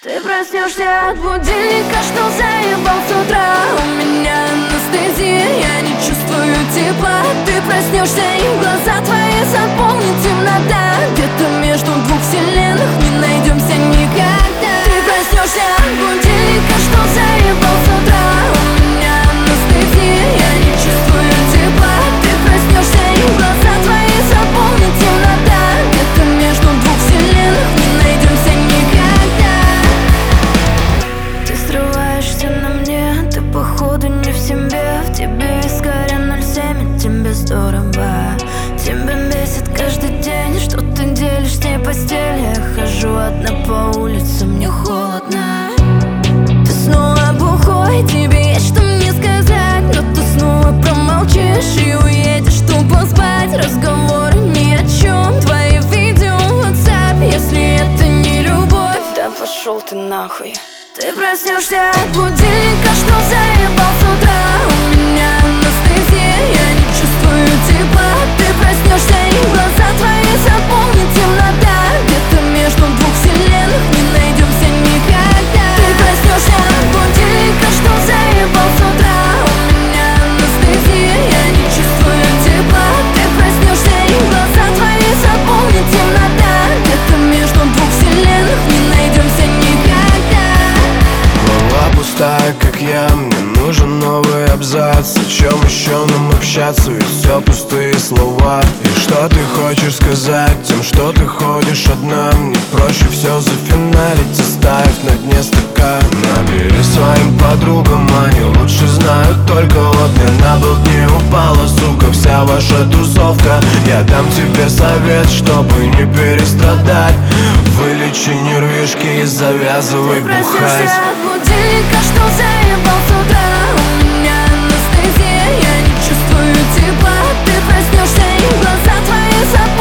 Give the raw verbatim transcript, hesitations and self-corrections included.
Ты проснешься от будильника, что заебал с утра. У меня анестезия, я не чувствую тепла. Ты проснешься, и глаза твои заполнит темнота. Где-то между двух вселенных не найдемся никогда. Ты проснешься от будильника, что заебал с утра. У меня анестезия, я не чувствую тепла. Ты проснешься, и глаза твои заполнит темнота. Где-то между двух вселенных не найдемся никогда. Ты срываешься на мне, ты походу не в себе. В тебе вискаря ноль семь, и тебе здорово. Тебя бесит каждый день, что ты делишь с ней постель. Я хожу одна по улице, мне холодно. Ты снова бухой, тебе есть что мне сказать, но ты снова промолчишь и уедешь тупо спать. Разговоры ни о чем, твои видео в WhatsApp. Если это не любовь, да пошел ты нахуй. Ты проснешься от будильника, что заебал с утра. У меня анестезия, я не чувствую тепла. Ты проснешься, и глаза твои заполнит темнота. Где-то между двух вселенных не найдемся никогда. Ты проснешься от будильника, что заебал с утра. У меня анестезия, я не чувствую тепла. Ты проснешься, и глаза твои заполнит темнота. Где-то между двух вселенных не найдемся никогда. Голова пустая, как я, мне нужен новый абзац. О чем еще нам общаться, ведь все пустые слова. И что ты хочешь сказать тем, что ты ходишь одна? Мне проще все зафиналить, оставив на дне стакан. Набери своим подругам, они лучше знают. Только вот мне на болт не упала, сука, вся ваша тусовка. Я дам тебе совет, чтобы не перестрадать. Вылечи нервишки и завязывай бухать. Будильника, что заебал с утра. У меня анестезия, я не чувствую тепла. Ты проснешься, и глаза твои заполнят